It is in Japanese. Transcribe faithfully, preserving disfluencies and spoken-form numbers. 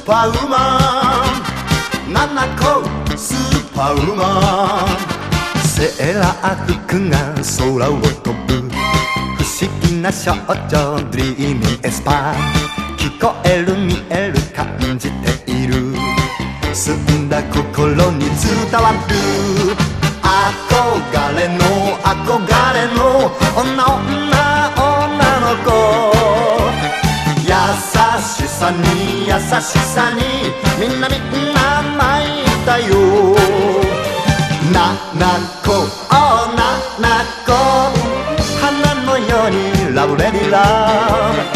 パーウーマン、ななこスーパーウーマン。セーラー服が空を飛ぶ不思議な少女ドリーミーエスパー。聞こえる見える感じている、澄んだ心に伝わる。憧れの憧れの女女女の子。優しさに優しさにみんなみんな参ったよ。ななこおななこ花のようにラブレディラブ。